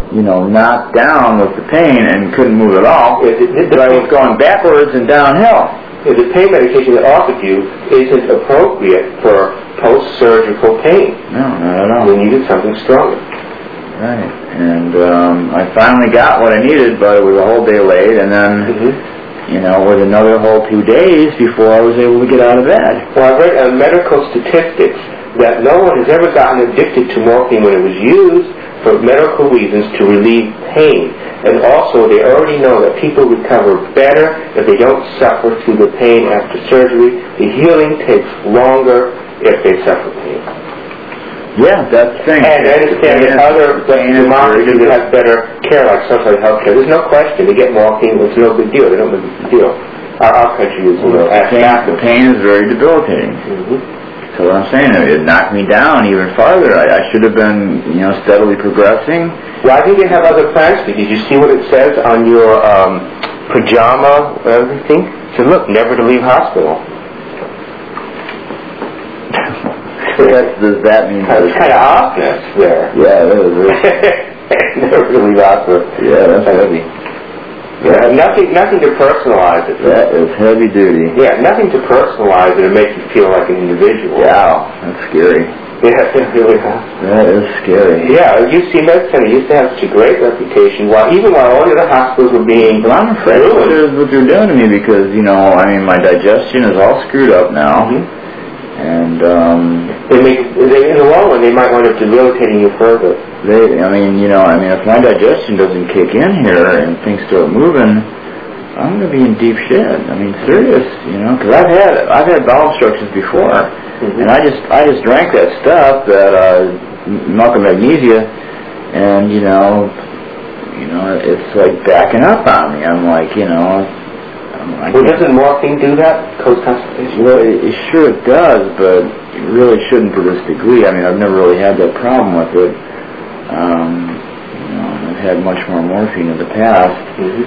knocked down with the pain and couldn't move at all. So I was going backwards and downhill. The pain medication they offered you isn't appropriate for post-surgical pain. No, not at all. You needed something stronger. Right. And I finally got what I needed, but it was a whole day late, and then, with another whole 2 days before I was able to get out of bed. Well, I read medical statistics that no one has ever gotten addicted to morphine when it was used for medical reasons to relieve pain. And also, they already know that people recover better if they don't suffer through the pain after surgery. The healing takes longer if they suffer pain. Yeah, that's the thing. And I understand that other democracies that have better care, like social health care, there's no question. They get morphine, it's no big deal. They don't make a big deal. Our country is the pain is very debilitating. So what I'm saying, it knocked me down even farther. I should have been, steadily progressing. Well, I think they have other plans for you. Did you see what it says on your pajama everything? It says, look, never to leave hospital. Does that mean... That's kind of ominous there. Yeah, it is. Never to leave hospital. Yeah, that's heavy. Yeah, nothing to personalize it. That is heavy duty. Yeah, nothing to personalize it and make you feel like an individual. Wow, that's scary. Yeah, it really is. That is scary. Yeah, UC Med Center used to have such a great reputation. Even while all the other hospitals were being... Well, I'm afraid what they're doing to me because, my digestion is all screwed up now. And, in the long run, they might wind up debilitating you further. If my digestion doesn't kick in here and things start moving, I'm going to be in deep shit. Serious, because I've had bowel obstructions before, and I just drank that stuff, that milk and magnesia, and it's like backing up on me. I'm like, well, doesn't morphine do that? Cause constipation? Well, it does, but it really shouldn't to this degree. I've never really had that problem with it. I've had much more morphine in the past,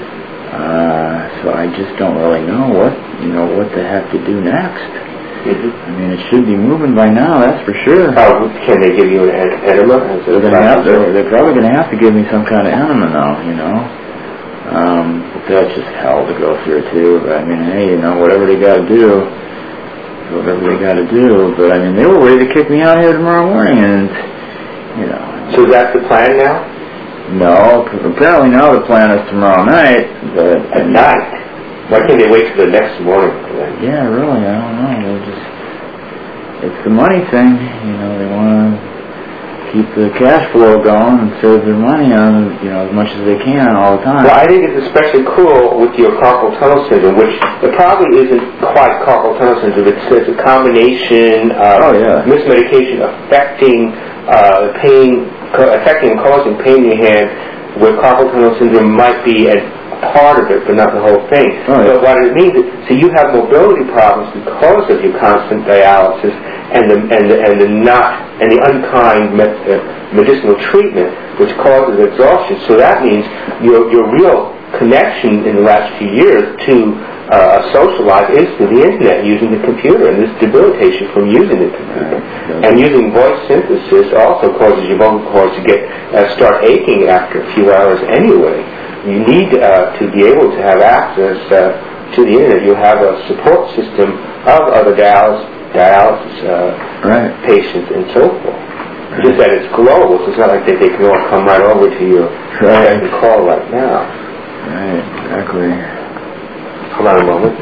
so I just don't really know what to have to do next. It should be moving by now, that's for sure. Can they give you an enema? They're probably going to have to give me some kind of enema now, But that's just hell to go through too. But hey, whatever they got to do. But they were ready to kick me out here tomorrow morning, and So is that the plan now? No, apparently now the plan is tomorrow night. But at night? Why can't they wait till the next morning for that? Yeah, really, I don't know. It's the money thing. They want to keep the cash flow going and save their money on, as much as they can all the time. Well, I think it's especially cool with your carpal tunnel syndrome, which it probably isn't quite carpal tunnel syndrome. It's a combination of mismedication affecting pain, affecting and causing pain in your hand, where carpal tunnel syndrome might be a part of it, but not the whole thing. But what it means is, you have mobility problems because of your constant dialysis and the unkind medicinal treatment, which causes exhaustion. So that means your real connection in the last few years to social life is through the internet, using the computer, and this debilitation from using the computer. And using voice synthesis also causes your vocal cords to start aching after a few hours anyway. You need to be able to have access to the internet. You have a support system of other dialysis patients and so forth. Just that it's global, so it's not like they can all come right over to you and call right now. Right, exactly. Hold on a moment.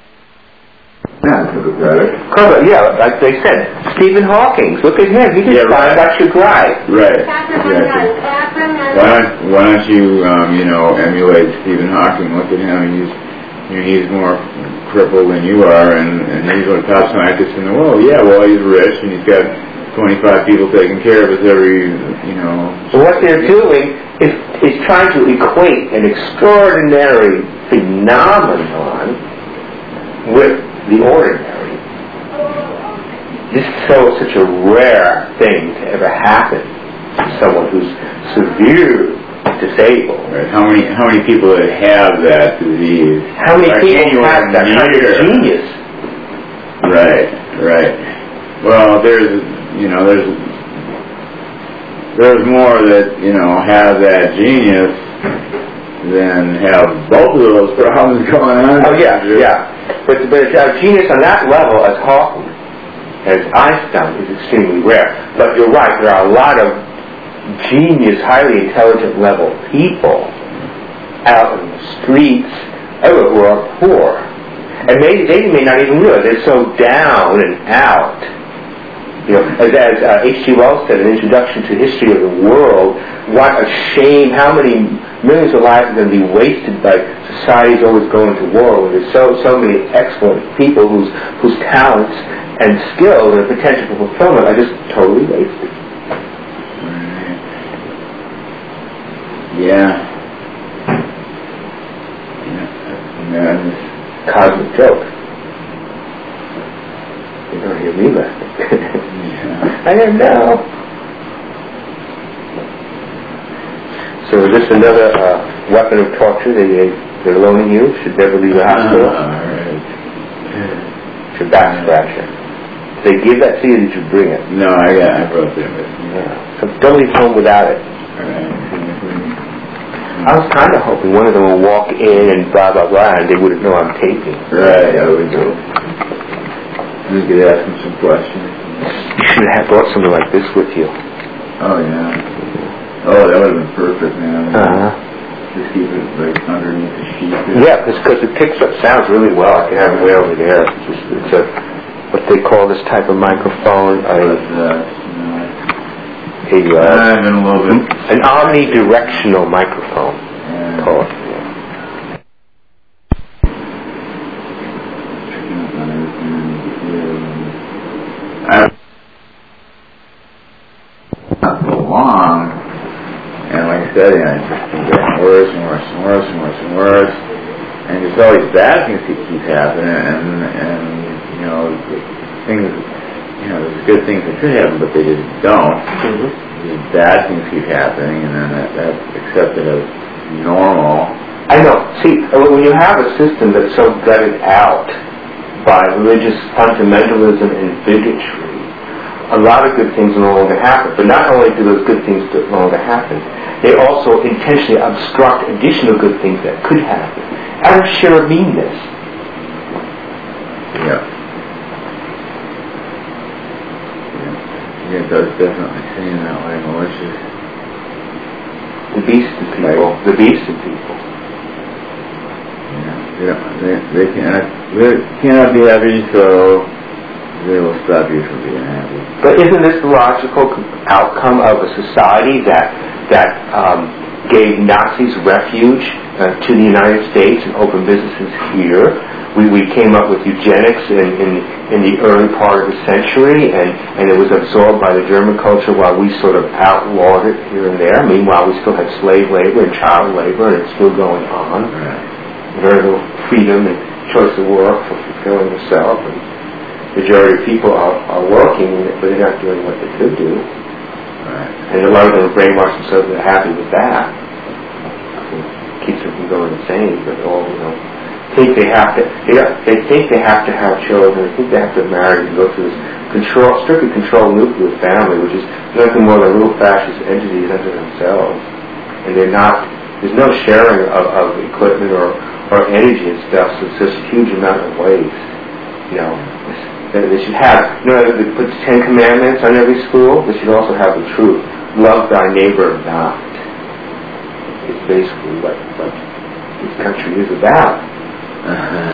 Yeah, like they said, Stephen Hawking. Look at him. He just found out you drive. Right. Exactly. Why don't you, emulate Stephen Hawking? Look at him. He's more crippled than you are, and he's one of the top scientists in the world. Yeah, well, he's rich, and he's got 25 people taking care of us every, So what they're doing is trying to equate an extraordinary phenomenon with the ordinary. This is such a rare thing to ever happen to someone who's severely disabled. Right. How many people that have that disease? How many people have that kind of genius? Right. Well, there's there's more that, have that genius than have both of those problems going on. Oh, yeah. But a genius on that level as Hawking, as Einstein, is extremely rare. But you're right, there are a lot of genius, highly intelligent level people out in the streets who are poor. And they may not even realize they're so down and out. As H.G. Wells said in Introduction to History of the World, what a shame, how many millions of lives are going to be wasted by societies always going to war when there's so many excellent people whose talents and skills and potential for fulfillment are just totally wasted. Yeah. Cosmic joke. You don't hear me laughing. I don't know. So is this another weapon of torture they're loaning you? Should never leave the hospital? Should back scratcher. Did they give that to you or did you bring it? No, I brought it with me. Yeah. So don't leave home without it. I was kind of hoping one of them would walk in and blah, blah, blah, and they wouldn't know I'm taping. Right, I would do. You could ask them some questions. You should have brought something like this with you. Oh, yeah. Oh, that would have been perfect, man. Just keep it like underneath the sheet there. Yeah, because it picks up sounds really well. I can have it way over there. It's a what they call this type of microphone. An omnidirectional microphone. Yeah. Not so long, and like I said, it's just been getting worse and worse and worse and worse and worse, and there's always bad things that keep happening, and things, there's good things that could happen, but they just don't. These bad things keep happening, and then that's accepted as normal. I know. See, when you have a system that's so gutted out by religious fundamentalism and bigotry, a lot of good things no longer happen. But not only do those good things no longer happen, they also intentionally obstruct additional good things that could happen out of sheer meanness. Yeah. It does definitely seem that way, malicious. The beastly people. The beastly people. Yeah, they cannot be happy, so they will stop you from being happy. But isn't this the logical outcome of a society that gave Nazis refuge to the United States and opened businesses here? We came up with eugenics in the early part of the century, and it was absorbed by the German culture while we sort of outlawed it here and there. Meanwhile, we still had slave labor and child labor, and it's still going on. Right. Very little freedom and choice of work for fulfilling yourself. And the majority of people are working, but they're not doing what they could do. Right. And a lot of them brainwash themselves and they're happy with that. It keeps them from going insane, but all, they think they have to have children, they think they have to marry and go through this strictly controlled nuclear family, which is nothing more than little fascist entities unto themselves. And there's no sharing of equipment or energy and stuff, so it's just a huge amount of waste. They should have, they put the 10 Commandments on every school, they should also have the truth. Love thy neighbor not. It's basically what this country is about.